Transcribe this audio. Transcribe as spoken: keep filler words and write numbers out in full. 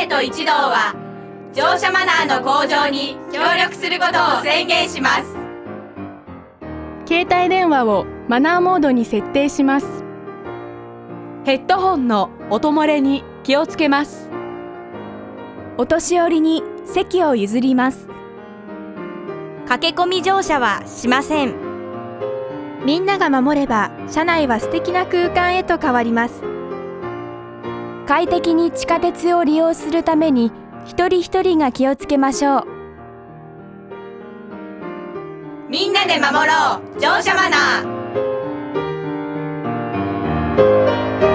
生徒一同は乗車マナーの向上に協力することを宣言します。 携帯電話をマナーモードに設定します。 ヘッドホンの音漏れに気をつけます。 お年寄りに席を譲ります。 駆け込み乗車はしません。 みんなが守れば車内は素敵な空間へと変わります。快適に地下鉄を利用するために一人一人が気をつけましょう。 みんなで守ろう乗車マナー。